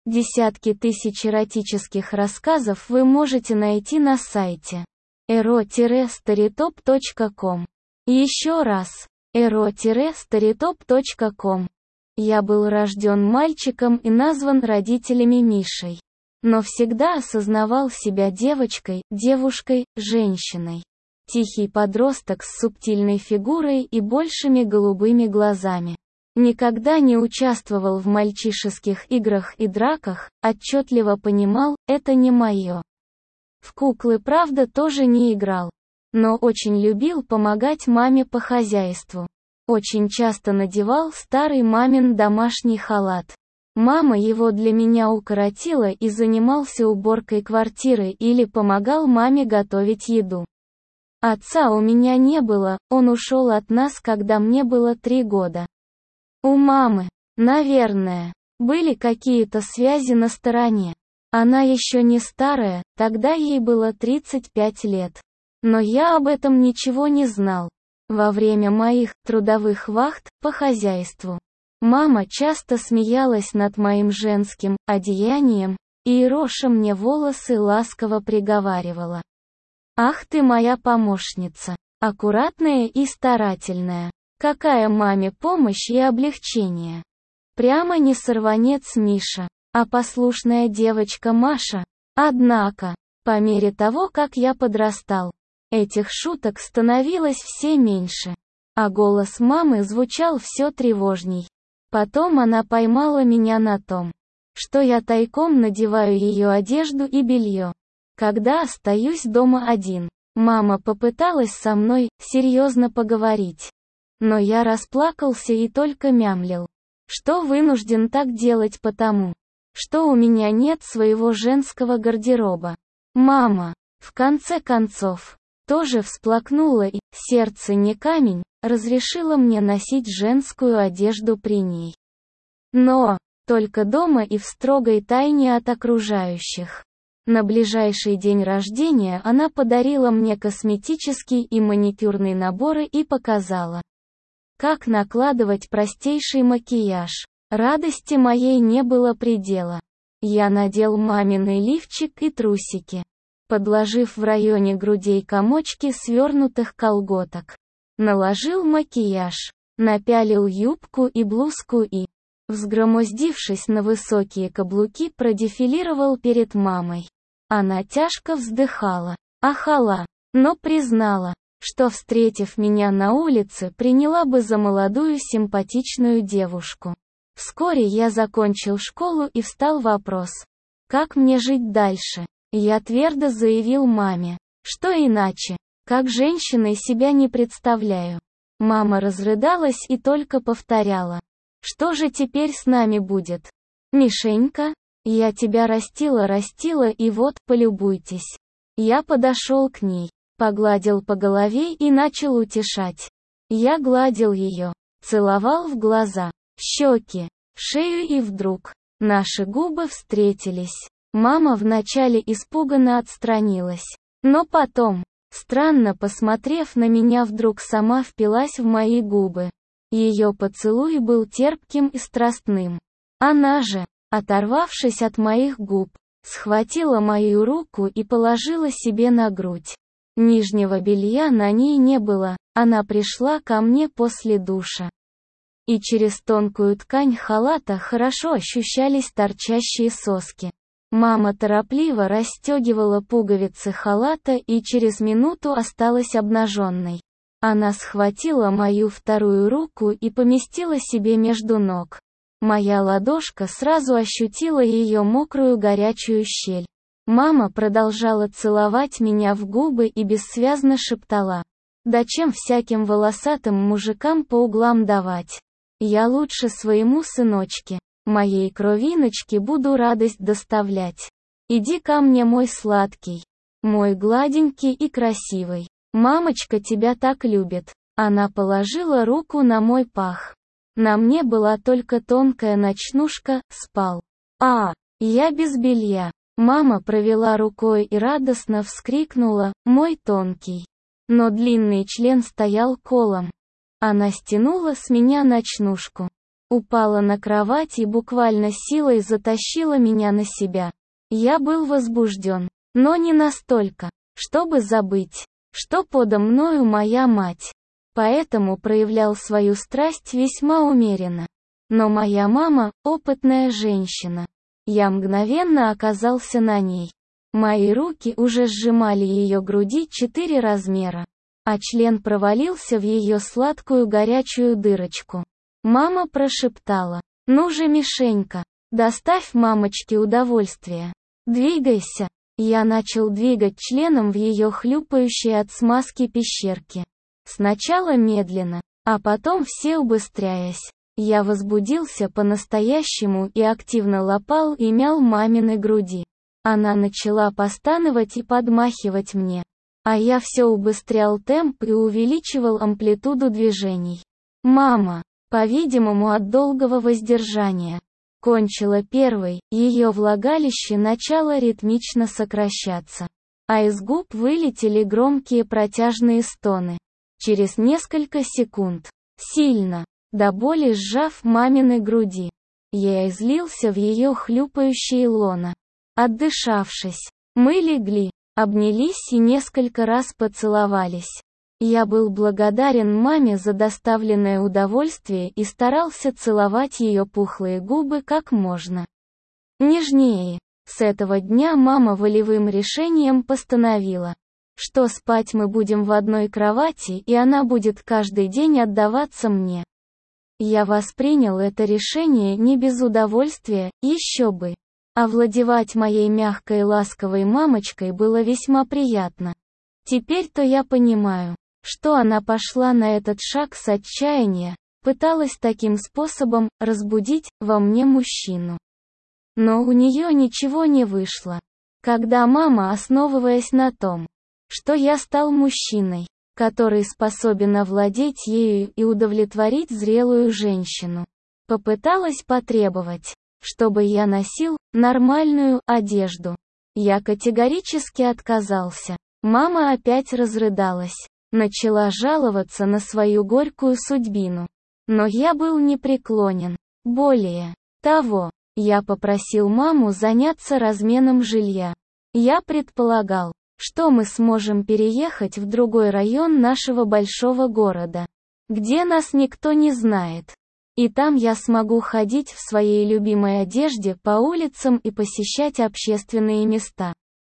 Десятки тысяч эротических рассказов вы можете найти на сайте ero-storytop.com. Еще раз, ero-storytop.com. Я был рожден мальчиком и назван родителями Мишей. Но всегда осознавал себя девочкой, девушкой, женщиной. Тихий подросток с субтильной фигурой и большими голубыми глазами. Никогда не участвовал в мальчишеских играх и драках, отчетливо понимал, это не мое. В куклы, правда, тоже не играл. Но очень любил помогать маме по хозяйству. Очень часто надевал старый мамин домашний халат. Мама его для меня укоротила и занимался уборкой квартиры или помогал маме готовить еду. Отца у меня не было, он ушел от нас, когда мне было 3 года. У мамы, наверное, были какие-то связи на стороне. Она еще не старая, тогда ей было 35 лет. Но я об этом ничего не знал. Во время моих трудовых вахт по хозяйству мама часто смеялась над моим женским одеянием, и ероша мне волосы ласково приговаривала: «Ах ты моя помощница, аккуратная и старательная. Какая маме помощь и облегчение. Прямо не сорванец Миша, а послушная девочка Маша». Однако, по мере того, как я подрастал, этих шуток становилось все меньше, а голос мамы звучал все тревожней. Потом она поймала меня на том, что я тайком надеваю ее одежду и белье, когда остаюсь дома один. Мама попыталась со мной серьезно поговорить. Но я расплакался и только мямлил, что вынужден так делать потому, что у меня нет своего женского гардероба. Мама, в конце концов, тоже всплакнула и, сердце не камень, разрешила мне носить женскую одежду при ней. Но, только дома и в строгой тайне от окружающих. На ближайший день рождения она подарила мне косметический и маникюрный наборы и показала, как накладывать простейший макияж. Радости моей не было предела. Я надел маминый лифчик и трусики, подложив в районе грудей комочки свернутых колготок. Наложил макияж, напялил юбку и блузку и, взгромоздившись на высокие каблуки, продефилировал перед мамой. Она тяжко вздыхала, ахала, но признала, что, встретив меня на улице, приняла бы за молодую симпатичную девушку. Вскоре я закончил школу и встал вопрос, как мне жить дальше. Я твердо заявил маме, что иначе, как женщиной себя не представляю. Мама разрыдалась и только повторяла, что же теперь с нами будет? Мишенька, я тебя растила и вот, полюбуйтесь. Я подошел к ней, погладил по голове и начал утешать. Я гладил ее, целовал в глаза, щеки, шею и вдруг, наши губы встретились. Мама вначале испуганно отстранилась, но потом, странно посмотрев на меня, вдруг сама впилась в мои губы. Ее поцелуй был терпким и страстным. Она же, оторвавшись от моих губ, схватила мою руку и положила себе на грудь. Нижнего белья на ней не было, она пришла ко мне после душа. И через тонкую ткань халата хорошо ощущались торчащие соски. Мама торопливо расстегивала пуговицы халата и через минуту осталась обнаженной. Она схватила мою вторую руку и поместила себе между ног. Моя ладошка сразу ощутила ее мокрую горячую щель. Мама продолжала целовать меня в губы и бессвязно шептала: «Да чем всяким волосатым мужикам по углам давать? Я лучше своему сыночке, моей кровиночке буду радость доставлять. Иди ко мне, мой сладкий, мой гладенький и красивый. Мамочка тебя так любит». Она положила руку на мой пах. На мне была только тонкая ночнушка, спал. Я без белья. Мама провела рукой и радостно вскрикнула: «Мой тонкий». Но длинный член стоял колом. Она стянула с меня ночнушку. упала на кровать и буквально силой затащила меня на себя. Я был возбужден, но не настолько, чтобы забыть, что подо мною моя мать. Поэтому проявлял свою страсть весьма умеренно. Но моя мама – опытная женщина. Я мгновенно оказался на ней. Мои руки уже сжимали ее груди 4 размера, а член провалился в ее сладкую горячую дырочку. Мама прошептала: «Ну же, Мишенька, доставь мамочке удовольствие. Двигайся». Я начал двигать членом в ее хлюпающей от смазки пещерке. Сначала медленно, а потом все убыстряясь. Я возбудился по-настоящему и активно лапал и мял мамины груди. Она начала постановать и подмахивать мне. А я все убыстрял темп и увеличивал амплитуду движений. Мама, по-видимому от долгого воздержания, кончила первой, ее влагалище начало ритмично сокращаться. А из губ вылетели громкие протяжные стоны. Через несколько секунд, сильно, до боли сжав мамины груди, я излился в ее хлюпающее лоно. Отдышавшись, мы легли, обнялись и несколько раз поцеловались. Я был благодарен маме за доставленное удовольствие и старался целовать ее пухлые губы как можно нежнее. С этого дня мама волевым решением постановила, что спать мы будем в одной кровати и она будет каждый день отдаваться мне. Я воспринял это решение не без удовольствия, еще бы. Овладевать моей мягкой ласковой мамочкой было весьма приятно. Теперь-то я понимаю, что она пошла на этот шаг с отчаяния, пыталась таким способом разбудить во мне мужчину. Но у нее ничего не вышло. Когда мама, основываясь на том, что я стал мужчиной, который способен овладеть ею и удовлетворить зрелую женщину, попыталась потребовать, чтобы я носил нормальную одежду. Я категорически отказался. Мама опять разрыдалась, начала жаловаться на свою горькую судьбину. Но я был непреклонен. Более того, я попросил маму заняться разменом жилья. Я предполагал, что мы сможем переехать в другой район нашего большого города, где нас никто не знает. И там я смогу ходить в своей любимой одежде по улицам и посещать общественные места.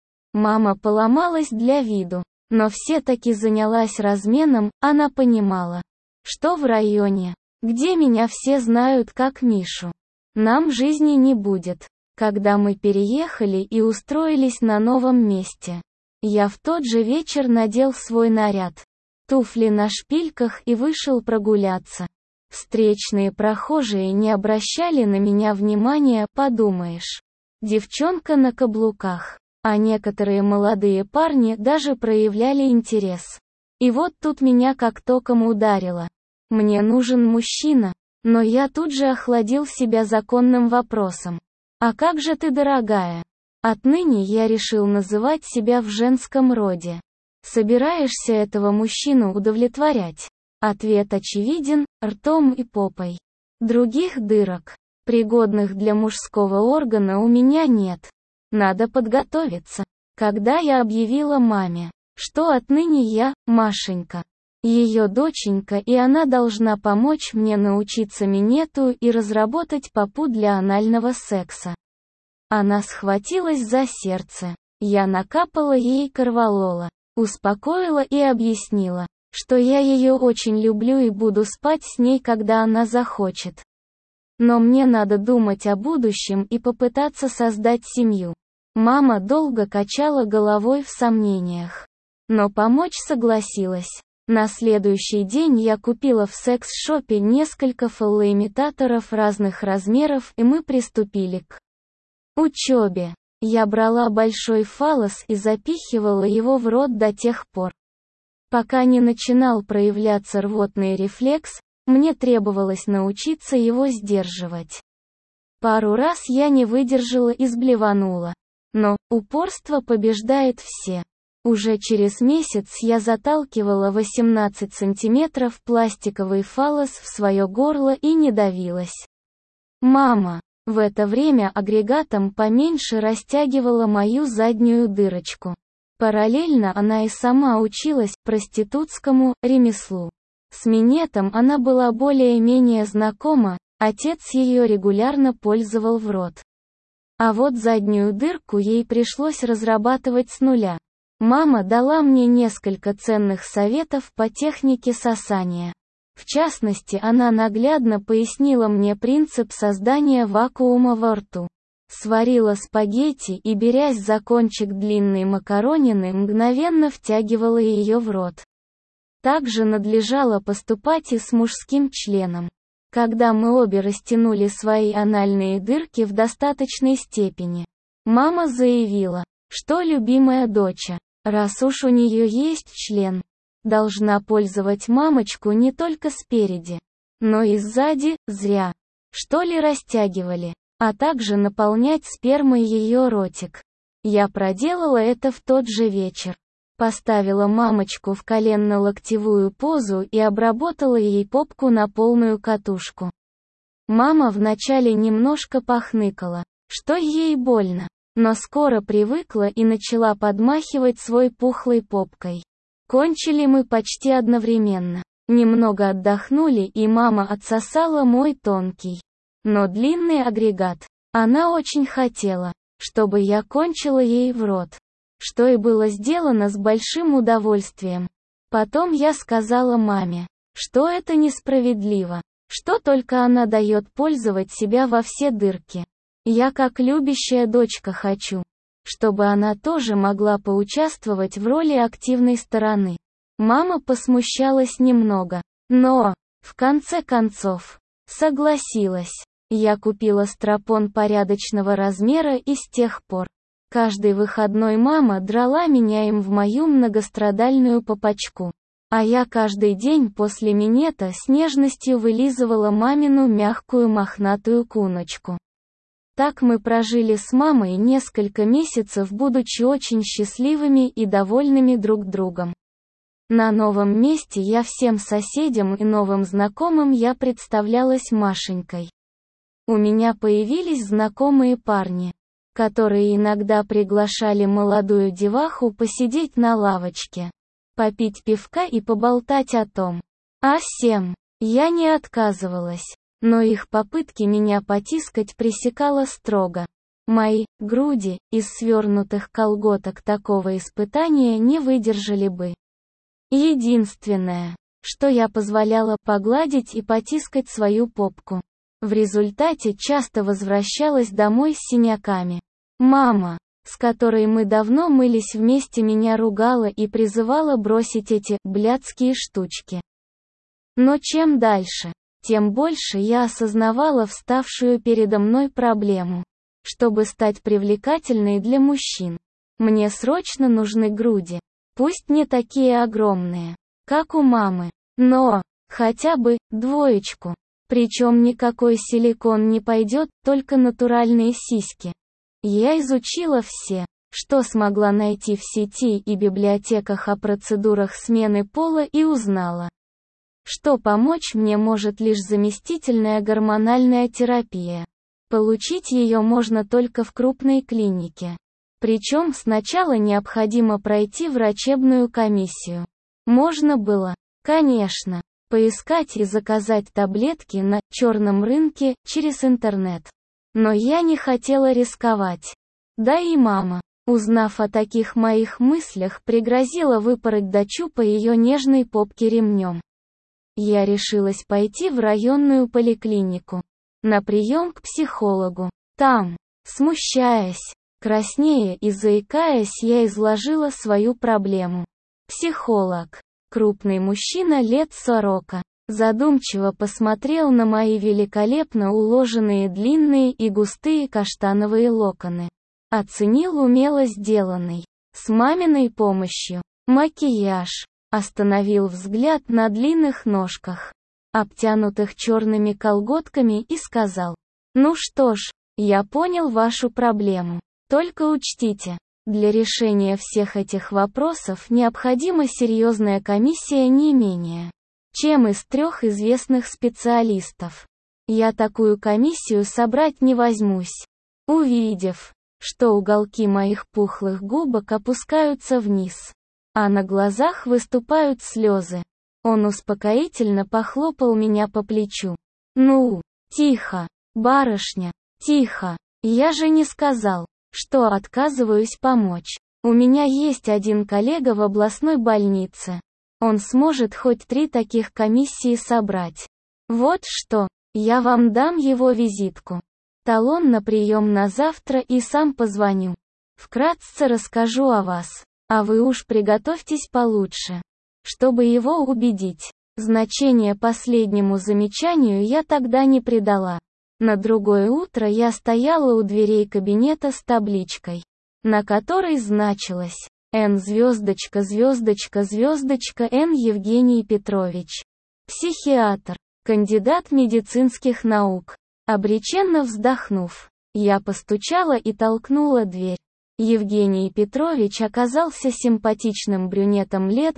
Мама поломалась для виду, но все-таки занялась разменом. Она понимала, что в районе, где меня все знают как Мишу, нам жизни не будет. Когда мы переехали и устроились на новом месте, я в тот же вечер надел свой наряд, туфли на шпильках и вышел прогуляться. Встречные прохожие не обращали на меня внимания, подумаешь. Девчонка на каблуках. А некоторые молодые парни даже проявляли интерес. И вот тут меня как током ударило. Мне нужен мужчина, но я тут же охладил себя законным вопросом. А как же ты, дорогая? Отныне я решил называть себя в женском роде. Собираешься этого мужчину удовлетворять? Ответ очевиден: ртом и попой. Других дырок, пригодных для мужского органа, у меня нет. Надо подготовиться. Когда я объявила маме, что отныне я, Машенька, ее доченька, и она должна помочь мне научиться минету и разработать попу для анального секса, она схватилась за сердце. Я накапала ей корвалола, успокоила и объяснила, что я ее очень люблю и буду спать с ней, когда она захочет. Но мне надо думать о будущем и попытаться создать семью. Мама долго качала головой в сомнениях, но помочь согласилась. На следующий день я купила в секс-шопе несколько фаллоимитаторов разных размеров, и мы приступили к учебе. Я брала большой фаллос и запихивала его в рот до тех пор, пока не начинал проявляться рвотный рефлекс. Мне требовалось научиться его сдерживать. Пару раз я не выдержала и сблеванула. Но упорство побеждает все. Уже через месяц я заталкивала 18 сантиметров пластиковый фаллос в свое горло и не давилась. Мама в это время агрегатом поменьше растягивала мою заднюю дырочку. Параллельно она и сама училась проститутскому ремеслу. С минетом она была более-менее знакома, отец ее регулярно пользовал в рот. А вот заднюю дырку ей пришлось разрабатывать с нуля. Мама дала мне несколько ценных советов по технике сосания. В частности, она наглядно пояснила мне принцип создания вакуума во рту. Сварила спагетти и, берясь за кончик длинной макаронины, мгновенно втягивала ее в рот. Также надлежало поступать и с мужским членом. Когда мы обе растянули свои анальные дырки в достаточной степени, мама заявила, что любимая доча, раз уж у нее есть член, должна пользовать мамочку не только спереди, но и сзади, зря, что ли, растягивали, а также наполнять спермой ее ротик. Я проделала это в тот же вечер. Поставила мамочку в коленно-локтевую позу и обработала ей попку на полную катушку. Мама вначале немножко похныкала, что ей больно, но скоро привыкла и начала подмахивать свой пухлой попкой. Кончили мы почти одновременно. Немного отдохнули, и мама отсосала мой тонкий, но длинный агрегат. Она очень хотела, чтобы я кончила ей в рот, что и было сделано с большим удовольствием. Потом я сказала маме, что это несправедливо, что только она дает пользовать себя во все дырки. Я, как любящая дочка, хочу, чтобы она тоже могла поучаствовать в роли активной стороны. Мама посмущалась немного, но, в конце концов, согласилась. Я купила стропон порядочного размера, и с тех пор каждый выходной мама драла меня им в мою многострадальную попочку. А я каждый день после минета с нежностью вылизывала мамину мягкую мохнатую куночку. Так мы прожили с мамой несколько месяцев, будучи очень счастливыми и довольными друг другом. На новом месте я всем соседям и новым знакомым я представлялась Машенькой. У меня появились знакомые парни, которые иногда приглашали молодую деваху посидеть на лавочке, попить пивка и поболтать о том, о сем. Я не отказывалась, но их попытки меня потискать пресекала строго. Мои груди из свернутых колготок такого испытания не выдержали бы. Единственное, что я позволяла, погладить и потискать свою попку. В результате часто возвращалась домой с синяками. Мама, с которой мы давно мылись вместе, меня ругала и призывала бросить эти блядские штучки. Но чем дальше, тем больше я осознавала вставшую передо мной проблему. Чтобы стать привлекательной для мужчин, мне срочно нужны груди. Пусть не такие огромные, как у мамы, но хотя бы двоечку. Причем никакой силикон не пойдет, только натуральные сиськи. Я изучила все, что смогла найти в сети и библиотеках о процедурах смены пола, и узнала, что помочь мне может лишь заместительная гормональная терапия. Получить ее можно только в крупной клинике. Причем сначала необходимо пройти врачебную комиссию. Можно было, конечно, поискать и заказать таблетки на черном рынке через интернет. Но я не хотела рисковать. Да и мама, узнав о таких моих мыслях, пригрозила выпороть дочу по ее нежной попке ремнем. Я решилась пойти в районную поликлинику на прием к психологу. Там, смущаясь, краснея и заикаясь, я изложила свою проблему. Психолог, крупный мужчина лет 40, задумчиво посмотрел на мои великолепно уложенные длинные и густые каштановые локоны. Оценил умело сделанный, с маминой помощью, макияж. Остановил взгляд на длинных ножках, обтянутых черными колготками, и сказал: «Ну что ж, я понял вашу проблему. Только учтите, Для решения всех этих вопросов необходима серьезная комиссия не менее, чем из 3 известных специалистов. Я такую комиссию собрать не возьмусь. Увидев, что уголки моих пухлых губок опускаются вниз, а на глазах выступают слезы, он успокоительно похлопал меня по плечу. «Ну, тихо, барышня, тихо, я же не сказал, что отказываюсь помочь. У меня есть один коллега в областной больнице. Он сможет хоть 3 таких комиссии собрать. Вот что, я вам дам его визитку. Талон на прием на завтра и сам позвоню. Вкратце расскажу о вас, а вы уж приготовьтесь получше, чтобы его убедить». Значение последнему замечанию я тогда не придала. На другое утро я стояла у дверей кабинета с табличкой, на которой значилось Н звездочка звездочка звездочка Н Евгений Петрович. Психиатр, кандидат медицинских наук. Обреченно вздохнув, я постучала и толкнула дверь. Евгений Петрович оказался симпатичным брюнетом лет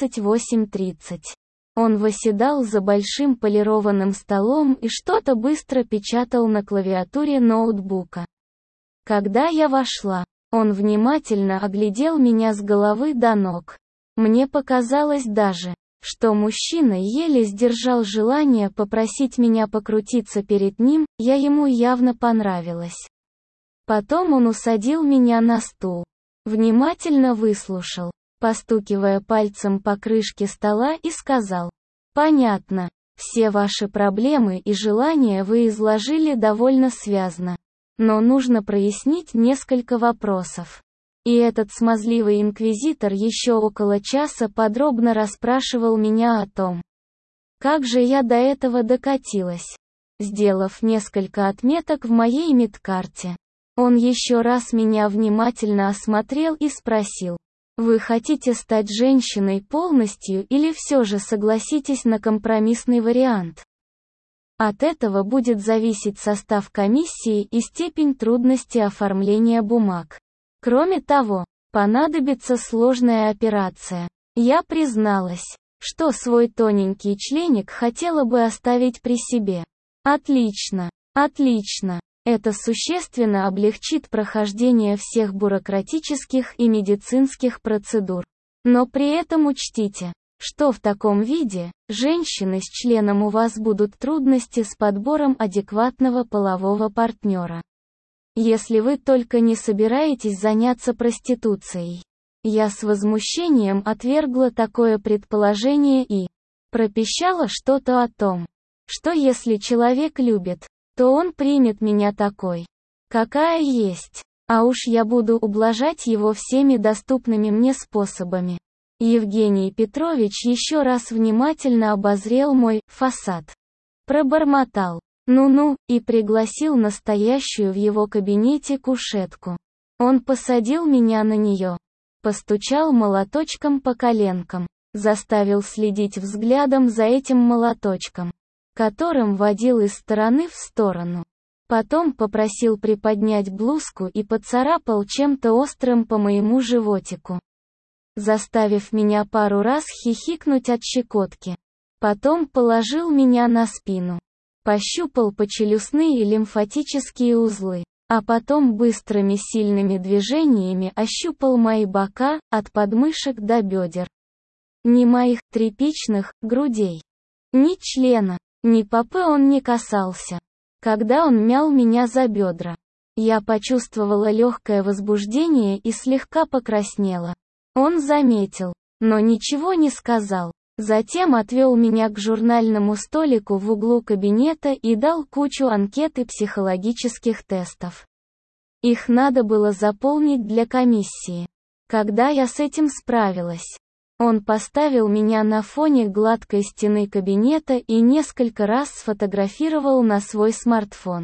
28-30. Он восседал за большим полированным столом и что-то быстро печатал на клавиатуре ноутбука. Когда я вошла, он внимательно оглядел меня с головы до ног. Мне показалось даже, что мужчина еле сдержал желание попросить меня покрутиться перед ним, я ему явно понравилась. Потом он усадил меня на стул, внимательно выслушал, постукивая пальцем по крышке стола, и сказал: «Понятно, все ваши проблемы и желания вы изложили довольно связно. Но нужно прояснить несколько вопросов». И этот смазливый инквизитор еще около часа подробно расспрашивал меня о том, как же я до этого докатилась. Сделав несколько отметок в моей медкарте, он еще раз меня внимательно осмотрел и спросил: «Вы хотите стать женщиной полностью или все же согласитесь на компромиссный вариант? От этого будет зависеть состав комиссии и степень трудности оформления бумаг. Кроме того, понадобится сложная операция». Я призналась, что свой тоненький членик хотела бы оставить при себе. «Отлично, отлично. Это существенно облегчит прохождение всех бюрократических и медицинских процедур. Но при этом учтите, что в таком виде, женщины с членом у вас будут трудности с подбором адекватного полового партнера. Если вы только не собираетесь заняться проституцией». Я с возмущением отвергла такое предположение и пропищала что-то о том, что если человек любит, то он примет меня такой, какая есть, а уж я буду ублажать его всеми доступными мне способами. Евгений Петрович еще раз внимательно обозрел мой фасад, пробормотал «ну-ну» и пригласил на стоящую в его кабинете кушетку. Он посадил меня на нее, постучал молоточком по коленкам, заставил следить взглядом за этим молоточком, которым водил из стороны в сторону. Потом попросил приподнять блузку и поцарапал чем-то острым по моему животику, заставив меня пару раз хихикнуть от щекотки. Потом положил меня на спину, пощупал почелюстные и лимфатические узлы, а потом быстрыми сильными движениями ощупал мои бока, от подмышек до бедер. Ни моих тряпичных грудей, ни члена, ни попы он не касался. Когда он мял меня за бедра, я почувствовала легкое возбуждение и слегка покраснела. Он заметил, но ничего не сказал. Затем отвел меня к журнальному столику в углу кабинета и дал кучу анкет и психологических тестов. Их надо было заполнить для комиссии. Когда я с этим справилась, он поставил меня на фоне гладкой стены кабинета и несколько раз сфотографировал на свой смартфон.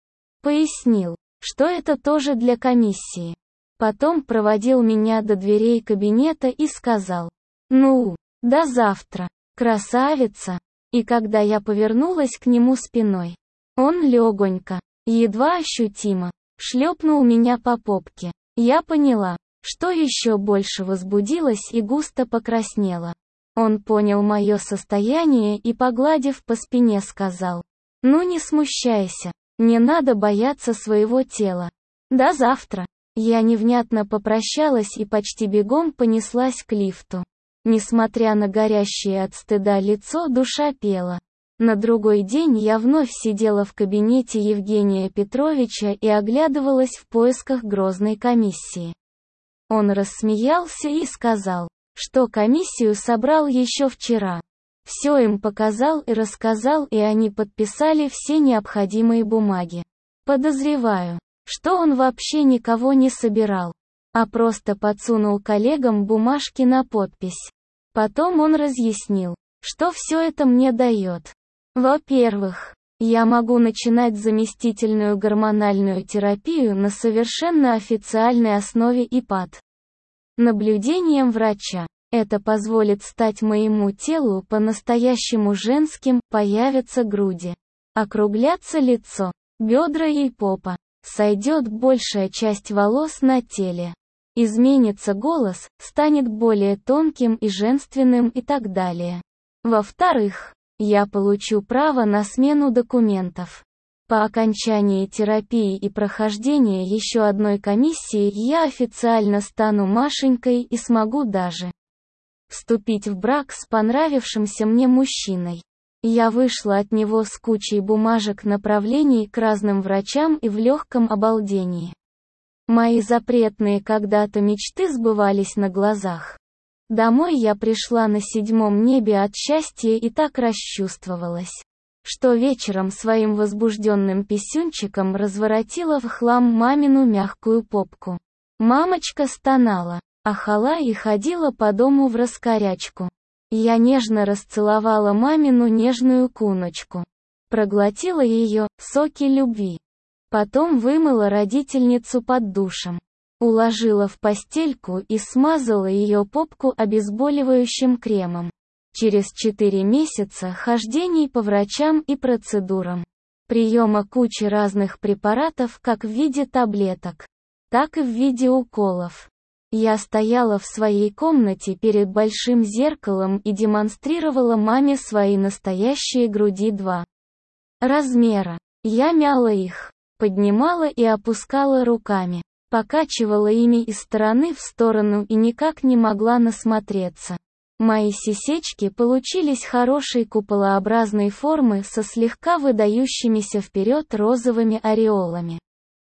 Пояснил, что это тоже для комиссии. Потом проводил меня до дверей кабинета и сказал: «Ну, до завтра, красавица». И когда я повернулась к нему спиной, он легонько, едва ощутимо, шлепнул меня по попке. Я поняла, что еще больше возбудилась и густо покраснела. Он понял мое состояние и, погладив по спине, сказал: «Ну не смущайся, не надо бояться своего тела. До завтра». Я невнятно попрощалась и почти бегом понеслась к лифту. Несмотря на горящее от стыда лицо, душа пела. На другой день я вновь сидела в кабинете Евгения Петровича и оглядывалась в поисках грозной комиссии. Он рассмеялся и сказал, что комиссию собрал еще вчера. Все им показал и рассказал, и они подписали все необходимые бумаги. Подозреваю, что он вообще никого не собирал, а просто подсунул коллегам бумажки на подпись. Потом он разъяснил, что все это мне дает. Во-первых, я могу начинать заместительную гормональную терапию на совершенно официальной основе и под наблюдением врача. Это позволит стать моему телу по-настоящему женским, появятся груди, округляться лицо, бедра и попа, сойдет большая часть волос на теле, изменится голос, станет более тонким и женственным и так далее. Во-вторых, я получу право на смену документов. По окончании терапии и прохождения еще одной комиссии я официально стану Машенькой и смогу даже вступить в брак с понравившимся мне мужчиной. Я вышла от него с кучей бумажек направлений к разным врачам и в легком обалдении. Мои запретные когда-то мечты сбывались на глазах. Домой я пришла на 7-м небе от счастья и так расчувствовалась, что вечером своим возбужденным писюнчиком разворотила в хлам мамину мягкую попку. Мамочка стонала, ахала и ходила по дому в раскорячку. Я нежно расцеловала мамину нежную куночку. Проглотила ее, соки любви. Потом вымыла родительницу под душем. Уложила в постельку и смазала ее попку обезболивающим кремом. Через 4 месяца хождений по врачам и процедурам, приема кучи разных препаратов как в виде таблеток, так и в виде уколов. Я стояла в своей комнате перед большим зеркалом и демонстрировала маме свои настоящие груди 2 размера. Я мяла их, поднимала и опускала руками, покачивала ими из стороны в сторону и никак не могла насмотреться. Мои сисечки получились хорошей куполообразной формы со слегка выдающимися вперед розовыми ореолами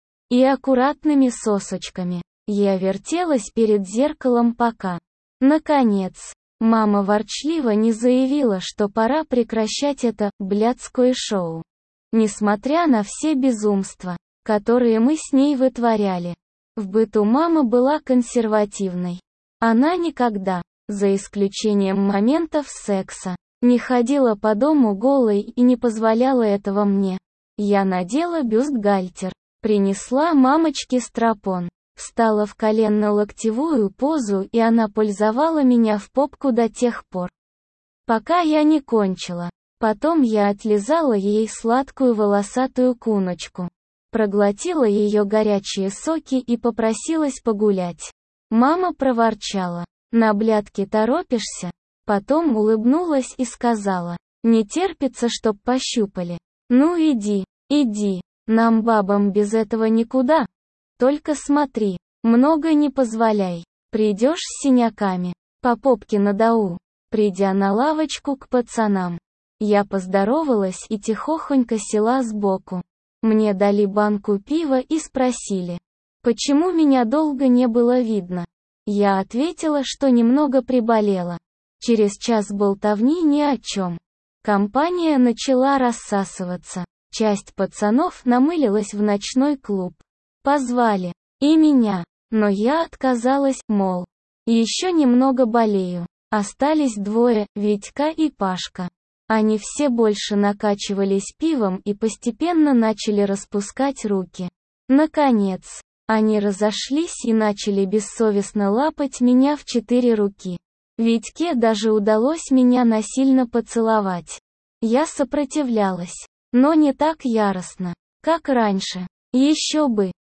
и аккуратными сосочками. Я вертелась перед зеркалом пока, наконец, мама ворчливо не заявила, что пора прекращать это блядское шоу. Несмотря на все безумства, которые мы с ней вытворяли, в быту мама была консервативной. Она никогда, за исключением моментов секса, не ходила по дому голой и не позволяла этого мне. Я надела бюстгальтер, принесла мамочке стропон, встала в коленно-локтевую позу, и она пользовала меня в попку до тех пор, пока я не кончила. Потом я отлизала ей сладкую волосатую куночку, проглотила ее горячие соки и попросилась погулять. Мама проворчала: «На блядки торопишься?» Потом улыбнулась и сказала: «Не терпится, чтоб пощупали. Ну иди, иди, нам бабам без этого никуда. Только смотри, много не позволяй, придешь с синяками, по попке надау». Придя на лавочку к пацанам, я поздоровалась и тихохонько села сбоку. Мне дали банку пива и спросили, почему меня долго не было видно. Я ответила, что немного приболела. Через час болтовни ни о чем. Компания начала рассасываться. Часть пацанов намылилась в ночной клуб. Позвали и меня, но я отказалась, мол, еще немного болею. Остались 2, Витька и Пашка. Они все больше накачивались пивом и постепенно начали распускать руки. Наконец, они разошлись и начали бессовестно лапать меня в 4 руки. Витьке даже удалось меня насильно поцеловать. Я сопротивлялась, но не так яростно, как раньше. Еще бы,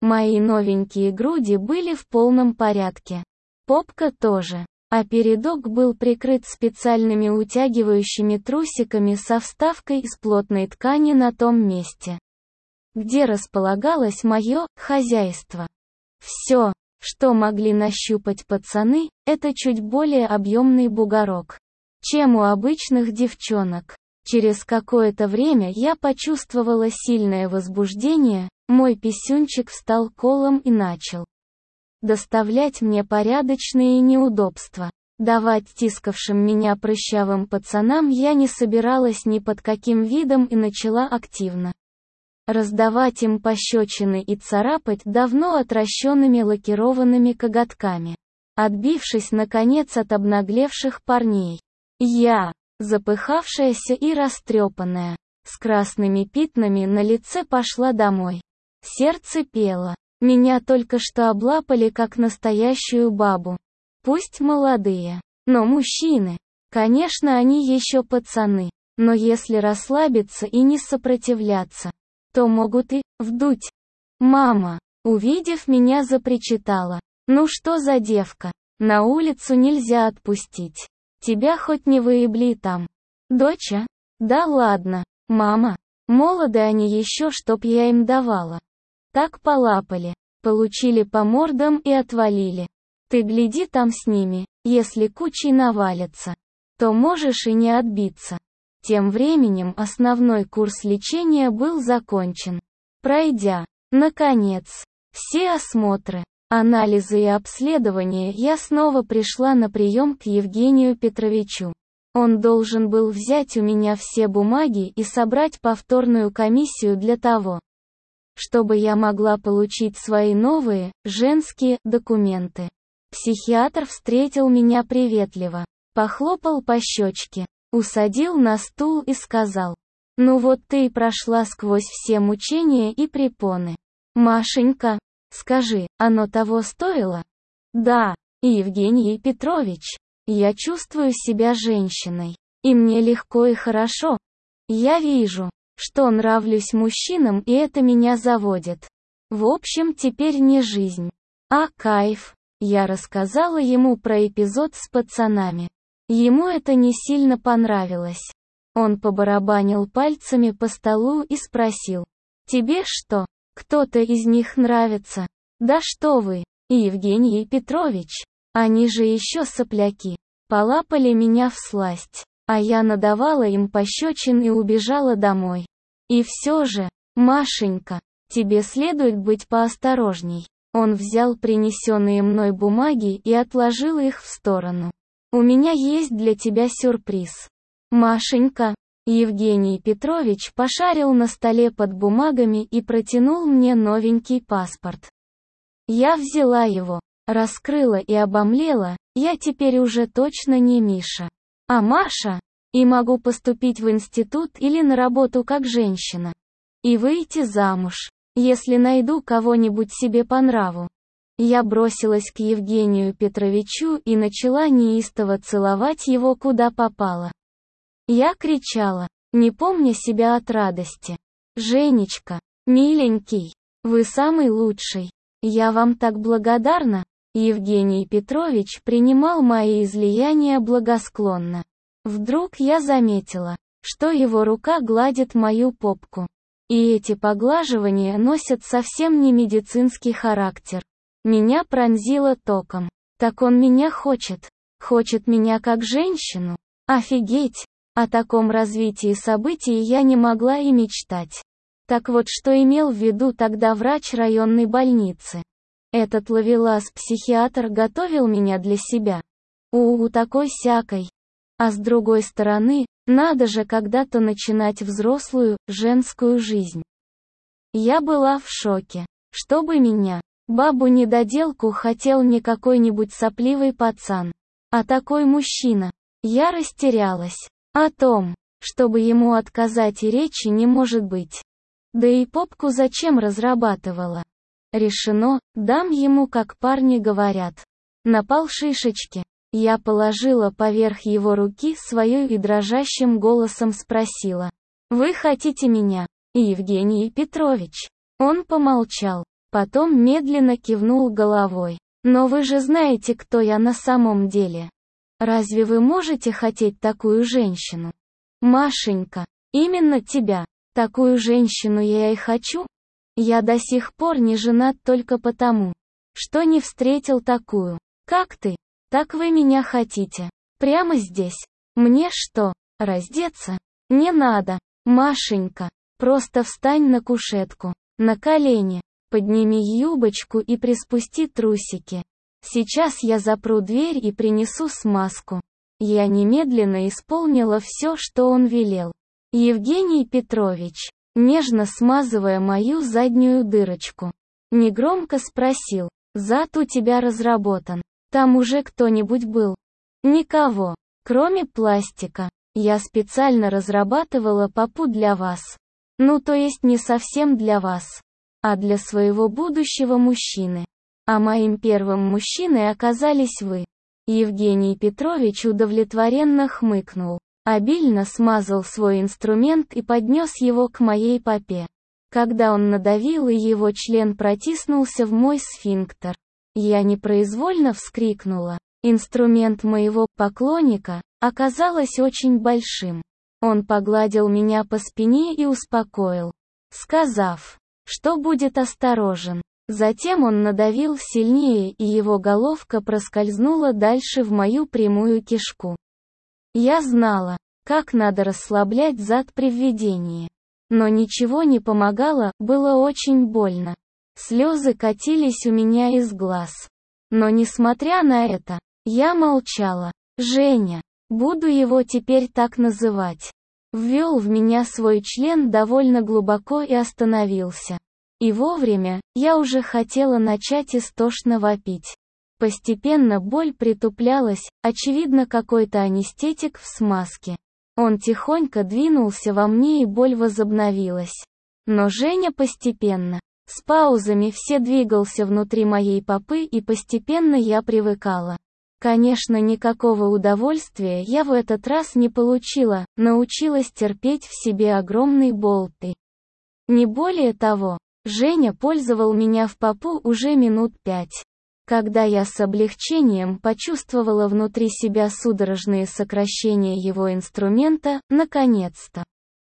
Мои новенькие груди были в полном порядке. Попка тоже. А передок был прикрыт специальными утягивающими трусиками со вставкой из плотной ткани на том месте, где располагалось мое хозяйство. Все, что могли нащупать пацаны, это чуть более объемный бугорок, чем у обычных девчонок. Через какое-то время я почувствовала сильное возбуждение, мой писюнчик встал колом и начал доставлять мне порядочные неудобства. Давать тискавшим меня прыщавым пацанам я не собиралась ни под каким видом и начала активно раздавать им пощечины и царапать давно отращенными лакированными коготками, отбившись наконец от обнаглевших парней. Я, запыхавшаяся и растрепанная, с красными пятнами на лице, пошла домой. Сердце пело. Меня только что облапали как настоящую бабу. Пусть молодые, но мужчины. Конечно, они еще пацаны, но если расслабиться и не сопротивляться, то могут и вдуть. Мама, увидев меня, запричитала: «Ну что за девка? На улицу нельзя отпустить. Тебя хоть не выебли там». Доча? Да ладно, мама. Молоды они еще, чтоб я им давала. Так полапали, получили по мордам и отвалили. Ты гляди там с ними, если кучей навалятся, то можешь и не отбиться. Тем временем основной курс лечения был закончен. Пройдя, наконец, все осмотры, анализы и обследования, я снова пришла на прием к Евгению Петровичу. Он должен был взять у меня все бумаги и собрать повторную комиссию для того, чтобы я могла получить свои новые, женские, документы. Психиатр встретил меня приветливо, похлопал по щечке, усадил на стул и сказал: «Ну вот ты и прошла сквозь все мучения и препоны. Машенька, скажи, оно того стоило?» «Да, Евгений Петрович, я чувствую себя женщиной, и мне легко и хорошо. Я вижу, что нравлюсь мужчинам, и это меня заводит. В общем, теперь не жизнь, а кайф». Я рассказала ему про эпизод с пацанами. Ему это не сильно понравилось. Он побарабанил пальцами по столу и спросил: «Тебе что, кто-то из них нравится?» «Да что вы, Евгений Петрович, они же еще сопляки. Полапали меня всласть, а я надавала им пощечин и убежала домой. И все же, Машенька, тебе следует быть поосторожней». Он взял принесенные мной бумаги и отложил их в сторону. «У меня есть для тебя сюрприз. Машенька». Евгений Петрович пошарил на столе под бумагами и протянул мне новенький паспорт. Я взяла его, раскрыла и обомлела. Я теперь уже точно не Миша, а Маша, и могу поступить в институт или на работу как женщина. И выйти замуж, если найду кого-нибудь себе по нраву. Я бросилась к Евгению Петровичу и начала неистово целовать его куда попало. Я кричала, не помня себя от радости: «Женечка, миленький, вы самый лучший. Я вам так благодарна». Евгений Петрович принимал мои излияния благосклонно. Вдруг я заметила, что его рука гладит мою попку. И эти поглаживания носят совсем не медицинский характер. Меня пронзило током. Так он меня хочет. Хочет меня как женщину. Офигеть! О таком развитии событий я не могла и мечтать. Так вот, что имел в виду тогда врач районной больницы. Этот ловелас-психиатр готовил меня для себя. Такой-сякой. А с другой стороны, надо же когда-то начинать взрослую, женскую жизнь. Я была в шоке. Чтобы меня, бабу-недоделку, хотел не какой-нибудь сопливый пацан, а такой мужчина. Я растерялась. О том, чтобы ему отказать, и речи не может быть. Да и попку зачем разрабатывала? Решено, дам ему, как парни говорят, на пал шишечки. Я положила поверх его руки свою и дрожащим голосом спросила: «Вы хотите меня, Евгений Петрович?» Он помолчал, Потом медленно кивнул головой. Но вы же знаете, кто я на самом деле. Разве вы можете хотеть такую женщину? Машенька, именно тебя. Такую женщину я и хочу. Я до сих пор не женат только потому, что не встретил такую, как ты. Так вы меня хотите. Прямо здесь. Мне что, раздеться? Не надо. Машенька, просто встань на кушетку, на колени, подними юбочку и приспусти трусики. Сейчас я запру дверь и принесу смазку. Я немедленно исполнила все, что он велел. Евгений Петрович, нежно смазывая мою заднюю дырочку, негромко спросил: «Зад у тебя разработан. Там уже кто-нибудь был?» «Никого. Кроме пластика. Я специально разрабатывала попу для вас. Ну то есть не совсем для вас, а для своего будущего мужчины. А моим первым мужчиной оказались вы». Евгений Петрович удовлетворенно хмыкнул, обильно смазал свой инструмент и поднес его к моей попе. Когда он надавил и его член протиснулся в мой сфинктер, я непроизвольно вскрикнула. Инструмент моего поклонника оказалось очень большим. Он погладил меня по спине и успокоил, сказав, что будет осторожен. Затем он надавил сильнее, и его головка проскользнула дальше в мою прямую кишку. Я знала, как надо расслаблять зад при введении. Но ничего не помогало, было очень больно. Слезы катились у меня из глаз. Но несмотря на это, я молчала. Женя, буду его теперь так называть, ввел в меня свой член довольно глубоко и остановился. И вовремя, я уже хотела начать истошно вопить. Постепенно боль притуплялась, очевидно какой-то анестетик в смазке. Он тихонько двинулся во мне и боль возобновилась. Но Женя постепенно, с паузами все двигался внутри моей попы и постепенно я привыкала. Конечно, никакого удовольствия я в этот раз не получила, научилась терпеть в себе огромные болты. Не более того, Женя пользовал меня в попу уже минут 5. Когда я с облегчением почувствовала внутри себя судорожные сокращения его инструмента, наконец-то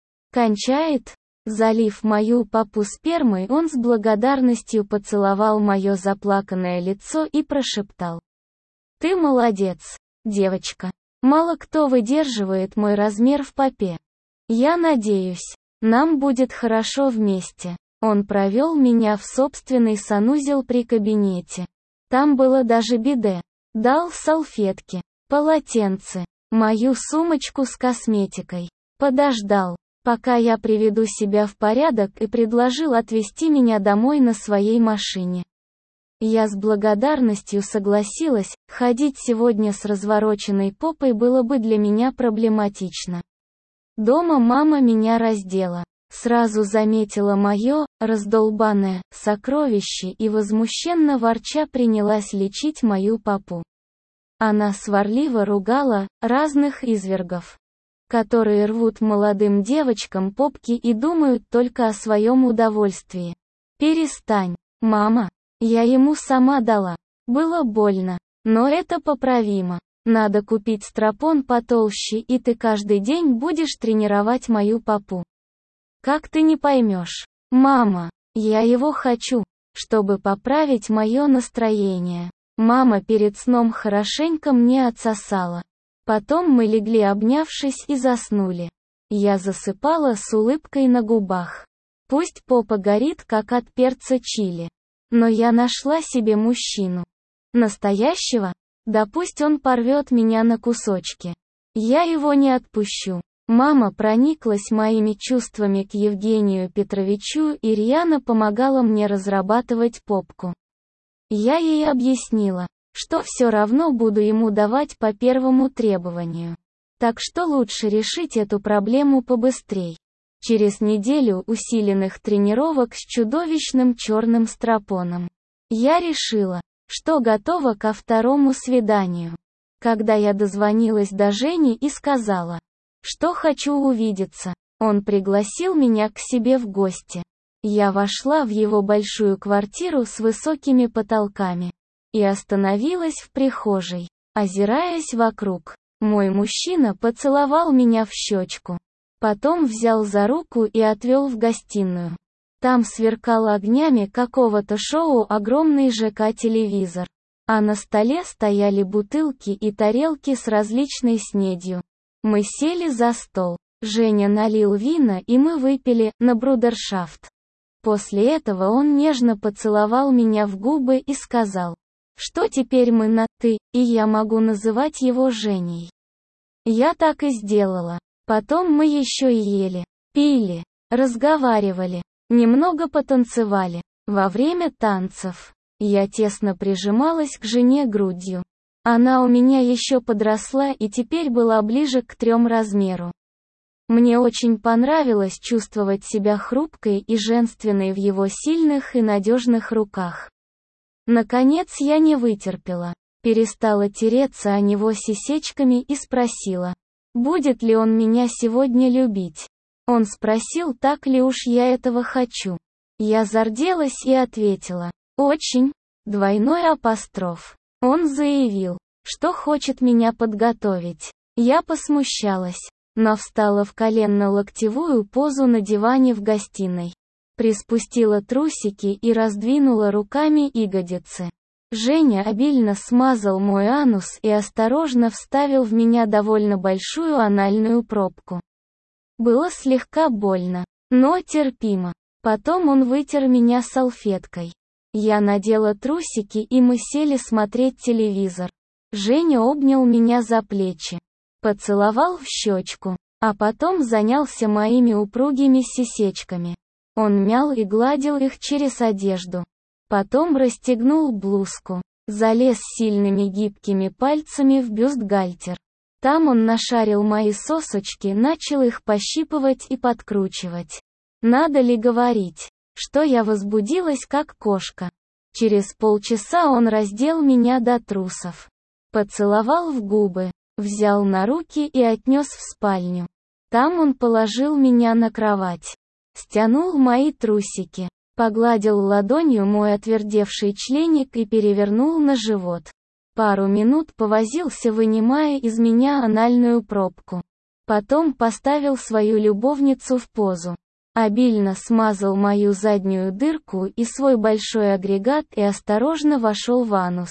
кончает, залив мою попу спермой, он с благодарностью поцеловал мое заплаканное лицо и прошептал: «Ты молодец, девочка. Мало кто выдерживает мой размер в попе. Я надеюсь, нам будет хорошо вместе». Он провел меня в собственный санузел при кабинете. Там было даже биде. Дал салфетки, полотенце, мою сумочку с косметикой. Подождал, пока я приведу себя в порядок, и предложил отвезти меня домой на своей машине. Я с благодарностью согласилась, ходить сегодня с развороченной попой было бы для меня проблематично. Дома мама меня раздела. Сразу заметила мое, раздолбанное, сокровище и возмущенно ворча принялась лечить мою попу. Она сварливо ругала разных извергов, которые рвут молодым девочкам попки и думают только о своем удовольствии. «Перестань, мама, я ему сама дала. Было больно, но это поправимо. Надо купить стропон потолще, и ты каждый день будешь тренировать мою попу». «Как ты не поймешь? Мама, я его хочу, чтобы поправить мое настроение». Мама перед сном хорошенько мне отсосала. Потом мы легли обнявшись и заснули. Я засыпала с улыбкой на губах. Пусть попа горит как от перца чили. Но я нашла себе мужчину. Настоящего? Да пусть он порвет меня на кусочки. Я его не отпущу. Мама прониклась моими чувствами к Евгению Петровичу и рьяно помогала мне разрабатывать попку. Я ей объяснила, что все равно буду ему давать по первому требованию. Так что лучше решить эту проблему побыстрей. Через неделю усиленных тренировок с чудовищным черным стропоном, я решила, что готова ко второму свиданию. Когда я дозвонилась до Жени и сказала, что хочу увидеться, он пригласил меня к себе в гости. Я вошла в его большую квартиру с высокими потолками и остановилась в прихожей, озираясь вокруг. Мой мужчина поцеловал меня в щечку. Потом взял за руку и отвел в гостиную. Там сверкал огнями какого-то шоу огромный ЖК-телевизор. А на столе стояли бутылки и тарелки с различной снедью. Мы сели за стол. Женя налил вина, и мы выпили на брудершафт. После этого он нежно поцеловал меня в губы и сказал, что теперь мы на «ты», и я могу называть его Женей. Я так и сделала. Потом мы еще и ели, пили, разговаривали, немного потанцевали. Во время танцев я тесно прижималась к жене грудью. Она у меня еще подросла и теперь была ближе к 3 размеру. Мне очень понравилось чувствовать себя хрупкой и женственной в его сильных и надежных руках. Наконец я не вытерпела, перестала тереться о него сисечками и спросила, будет ли он меня сегодня любить. Он спросил, так ли уж я этого хочу. Я зарделась и ответила, очень, двойной апостроф. Он заявил, что хочет меня подготовить. Я посмущалась, но встала в коленно-локтевую позу на диване в гостиной. Приспустила трусики и раздвинула руками ягодицы. Женя обильно смазал мой анус и осторожно вставил в меня довольно большую анальную пробку. Было слегка больно, но терпимо. Потом он вытер меня салфеткой. Я надела трусики, и мы сели смотреть телевизор. Женя обнял меня за плечи, поцеловал в щечку, а потом занялся моими упругими сисечками. Он мял и гладил их через одежду. Потом расстегнул блузку, залез сильными гибкими пальцами в бюстгальтер. Там он нашарил мои сосочки, начал их пощипывать и подкручивать. Надо ли говорить, что я возбудилась как кошка. Через полчаса он раздел меня до трусов. Поцеловал в губы, взял на руки и отнес в спальню. Там он положил меня на кровать. Стянул мои трусики, погладил ладонью мой отвердевший членик и перевернул на живот. Пару минут повозился, вынимая из меня анальную пробку. Потом поставил свою любовницу в позу. Обильно смазал мою заднюю дырку и свой большой агрегат и осторожно вошел в анус.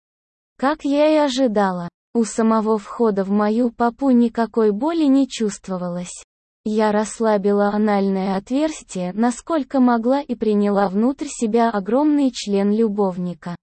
Как я и ожидала, у самого входа в мою попу никакой боли не чувствовалось. Я расслабила анальное отверстие, насколько могла, и приняла внутрь себя огромный член любовника.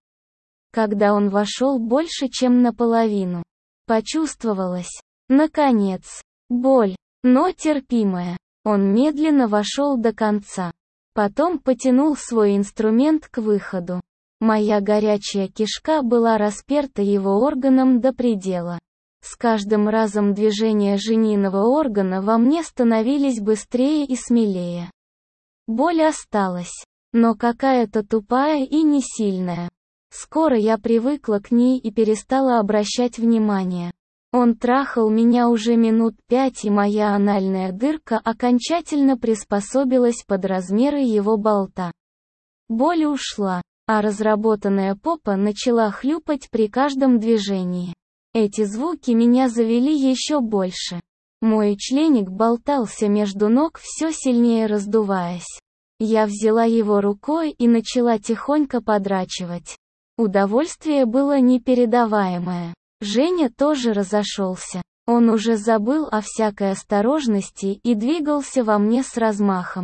Когда он вошел больше, чем наполовину, почувствовалась, наконец, боль, но терпимая. Он медленно вошел до конца. Потом потянул свой инструмент к выходу. Моя горячая кишка была расперта его органом до предела. С каждым разом движения жениного органа во мне становились быстрее и смелее. Боль осталась, но какая-то тупая и не сильная. Скоро я привыкла к ней и перестала обращать внимание. Он трахал меня уже минут 5, и моя анальная дырка окончательно приспособилась под размеры его болта. Боль ушла, а разработанная попа начала хлюпать при каждом движении. Эти звуки меня завели еще больше. Мой членик болтался между ног, все сильнее раздуваясь. Я взяла его рукой и начала тихонько подрачивать. Удовольствие было непередаваемое. Женя тоже разошелся. Он уже забыл о всякой осторожности и двигался во мне с размахом,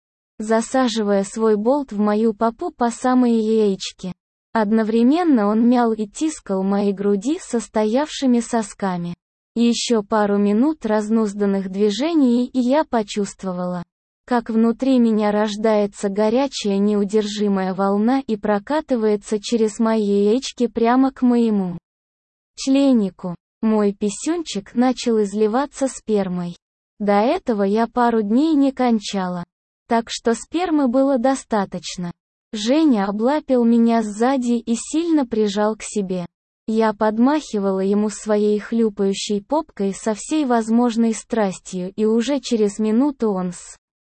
засаживая свой болт в мою попу по самые яички. Одновременно он мял и тискал мои груди состоявшими сосками. Еще пару минут разнузданных движений, и я почувствовала, как внутри меня рождается горячая неудержимая волна и прокатывается через мои яички прямо к моему членику. Мой писюнчик начал изливаться спермой. До этого я пару дней не кончала, так что спермы было достаточно. Женя облапил меня сзади и сильно прижал к себе. Я подмахивала ему своей хлюпающей попкой со всей возможной страстью, и уже через минуту он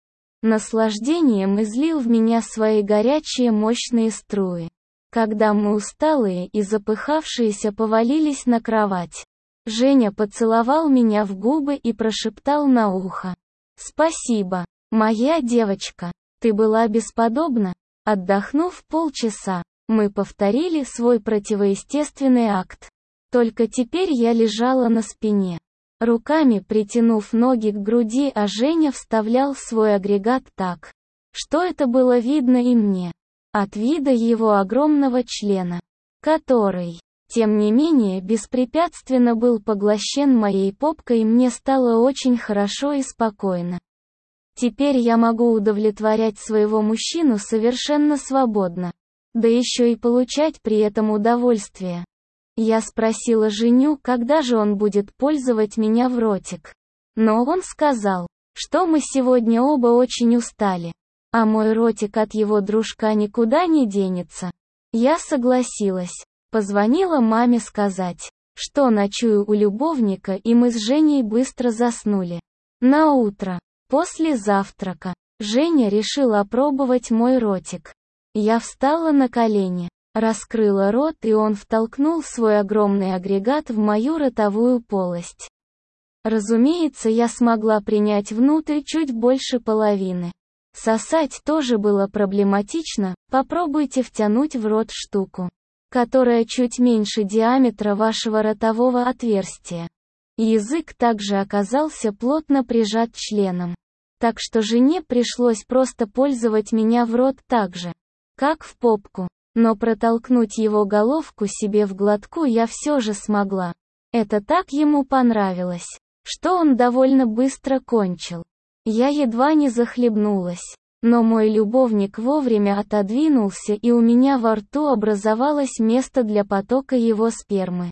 наслаждением излил в меня свои горячие мощные струи. Когда мы усталые и запыхавшиеся повалились на кровать, Женя поцеловал меня в губы и прошептал на ухо: «Спасибо, моя девочка, ты была бесподобна». Отдохнув полчаса, мы повторили свой противоестественный акт. Только теперь я лежала на спине, руками притянув ноги к груди, а Женя вставлял свой агрегат так, что это было видно и мне, от вида его огромного члена, который, тем не менее, беспрепятственно был поглощен моей попкой, и мне стало очень хорошо и спокойно. Теперь я могу удовлетворять своего мужчину совершенно свободно, да еще и получать при этом удовольствие. Я спросила Женю, когда же он будет пользовать меня в ротик. Но он сказал, что мы сегодня оба очень устали, а мой ротик от его дружка никуда не денется. Я согласилась, позвонила маме сказать, что ночую у любовника, и мы с Женей быстро заснули. На утро, после завтрака, Женя решил опробовать мой ротик. Я встала на колени, раскрыла рот, и он втолкнул свой огромный агрегат в мою ротовую полость. Разумеется, я смогла принять внутрь чуть больше половины. Сосать тоже было проблематично, попробуйте втянуть в рот штуку, которая чуть меньше диаметра вашего ротового отверстия. Язык также оказался плотно прижат членом. Так что Жене пришлось просто пользовать меня в рот так же, как в попку. Но протолкнуть его головку себе в глотку я все же смогла. Это так ему понравилось, что он довольно быстро кончил. Я едва не захлебнулась. Но мой любовник вовремя отодвинулся, и у меня во рту образовалось место для потока его спермы.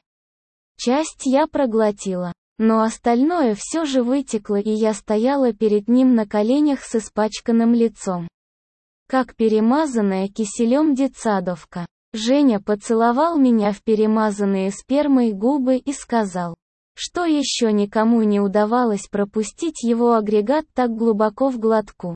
Часть я проглотила, но остальное все же вытекло, и я стояла перед ним на коленях с испачканным лицом, как перемазанная киселем детсадовка. Женя поцеловал меня в перемазанные спермой губы и сказал, что еще никому не удавалось пропустить его агрегат так глубоко в глотку.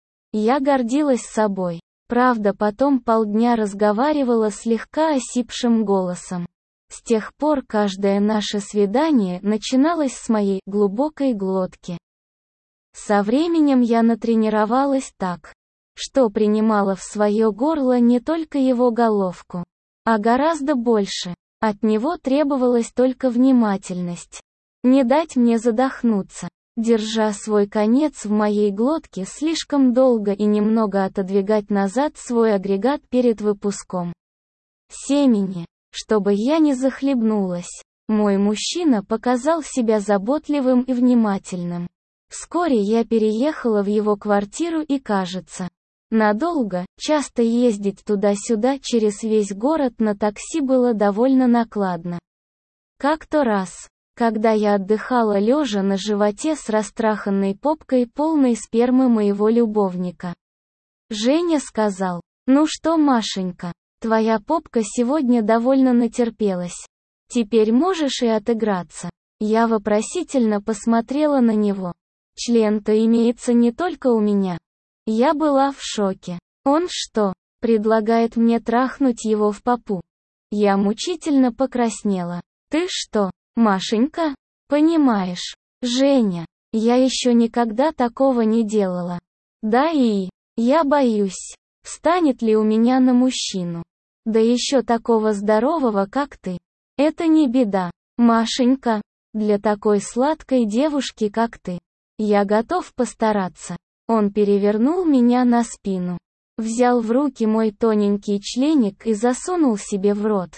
Я гордилась собой. Правда, потом полдня разговаривала слегка осипшим голосом. С тех пор каждое наше свидание начиналось с моей глубокой глотки. Со временем я натренировалась так, что принимала в свое горло не только его головку, а гораздо больше. От него требовалась только внимательность. Не дать мне задохнуться, держа свой конец в моей глотке слишком долго, и немного отодвигать назад свой агрегат перед выпуском семени, чтобы я не захлебнулась. Мой мужчина показал себя заботливым и внимательным. Вскоре я переехала в его квартиру, и, кажется, надолго, часто ездить туда-сюда через весь город на такси было довольно накладно. Как-то раз, когда я отдыхала лежа на животе с растраханной попкой, полной спермы моего любовника, Женя сказал: «Ну что, Машенька, твоя попка сегодня довольно натерпелась. Теперь можешь и отыграться». Я вопросительно посмотрела на него. Член-то имеется не только у меня. Я была в шоке. Он что, предлагает мне трахнуть его в попу? Я мучительно покраснела. Ты что, Машенька? Понимаешь, Женя, я еще никогда такого не делала. Да, и я боюсь, встанет ли у меня на мужчину. Да еще такого здорового, как ты. Это не беда, Машенька, для такой сладкой девушки, как ты. Я готов постараться. Он перевернул меня на спину, взял в руки мой тоненький членик и засунул себе в рот.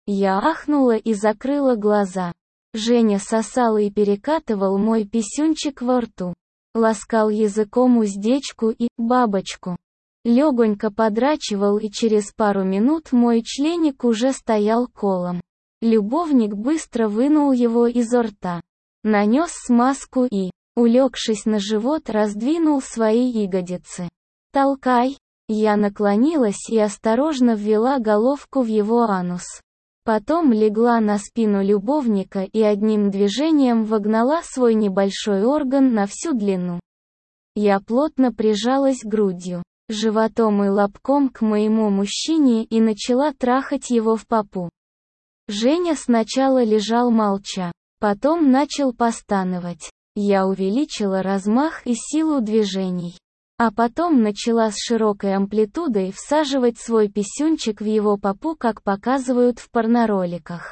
Я ахнула и закрыла глаза. Женя сосал и перекатывал мой писюнчик во рту, ласкал языком уздечку и бабочку. Легонько подрачивал, и через пару минут мой членик уже стоял колом. Любовник быстро вынул его изо рта, нанес смазку и, улегшись на живот, раздвинул свои ягодицы. «Толкай!» Я наклонилась и осторожно ввела головку в его анус. Потом легла на спину любовника и одним движением вогнала свой небольшой орган на всю длину. Я плотно прижалась грудью, животом и лобком к моему мужчине и начала трахать его в попу. Женя сначала лежал молча, потом начал постановать. Я увеличила размах и силу движений. А потом начала с широкой амплитудой всаживать свой писюнчик в его попу, как показывают в порнороликах.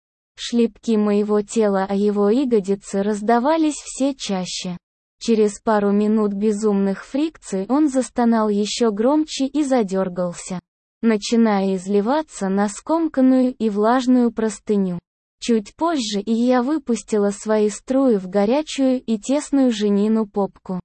Шлепки моего тела о его ягодицы раздавались все чаще. Через пару минут безумных фрикций он застонал еще громче и задергался, начиная изливаться на скомканную и влажную простыню. Чуть позже и я выпустила свои струи в горячую и тесную Женину попку.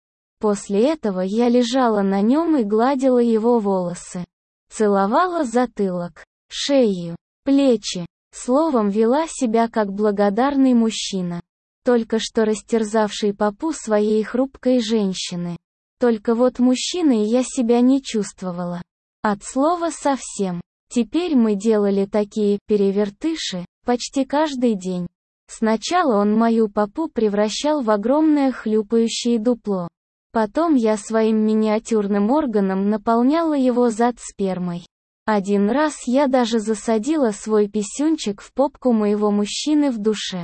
После этого я лежала на нем и гладила его волосы. Целовала затылок, шею, плечи. Словом, вела себя как благодарный мужчина, только что растерзавший попу своей хрупкой женщины. Только вот мужчиной я себя не чувствовала. От слова совсем. Теперь мы делали такие перевертыши почти каждый день. Сначала он мою попу превращал в огромное хлюпающее дупло. Потом я своим миниатюрным органом наполняла его зад спермой. Один раз я даже засадила свой писюнчик в попку моего мужчины в душе.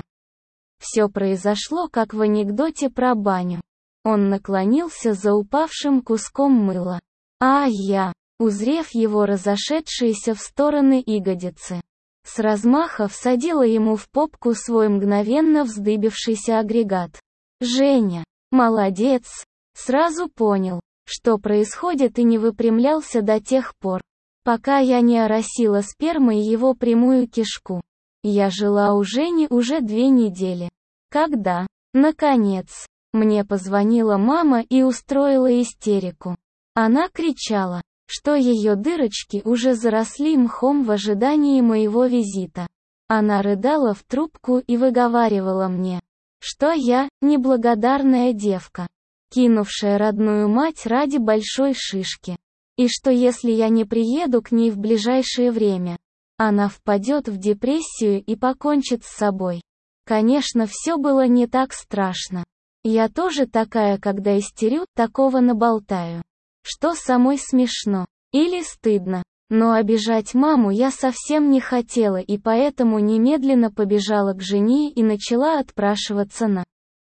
Все произошло как в анекдоте про баню. Он наклонился за упавшим куском мыла. А я, узрев его разошедшиеся в стороны ягодицы, с размаха всадила ему в попку свой мгновенно вздыбившийся агрегат. Женя, молодец, сразу понял, что происходит, и не выпрямлялся до тех пор, пока я не оросила спермой его прямую кишку. Я жила у Жени уже 2 недели. Когда, наконец, мне позвонила мама и устроила истерику. Она кричала, что ее дырочки уже заросли мхом в ожидании моего визита. Она рыдала в трубку и выговаривала мне, что я неблагодарная девка, кинувшая родную мать ради большой шишки. И что если я не приеду к ней в ближайшее время, она впадет в депрессию и покончит с собой. Конечно, все было не так страшно. Я тоже такая, когда истерю, такого наболтаю, что самой смешно или стыдно. Но обижать маму я совсем не хотела, и поэтому немедленно побежала к Жене и начала отпрашиваться на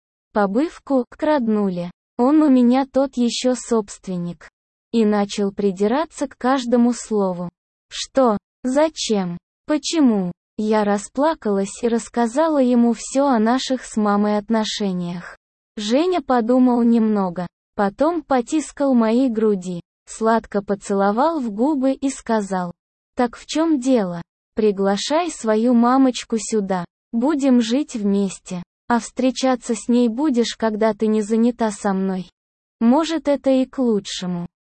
побывку к роднуле. Он у меня тот еще собственник. И начал придираться к каждому слову. Что? Зачем? Почему? Я расплакалась и рассказала ему все о наших с мамой отношениях. Женя подумал немного, потом потискал мои груди, сладко поцеловал в губы и сказал: «Так в чем дело? Приглашай свою мамочку сюда, будем жить вместе, а встречаться с ней будешь, когда ты не занята со мной. Может, это и к лучшему».